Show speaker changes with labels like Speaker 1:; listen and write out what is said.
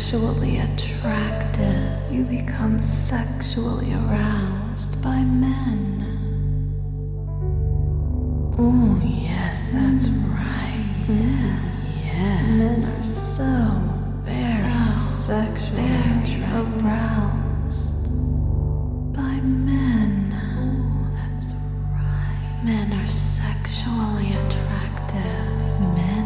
Speaker 1: sexually attractive. You become sexually aroused by men. Oh, yes, that's right. Yes. Men are so very sexually aroused by men. Oh, that's right. Men are sexually attractive. Men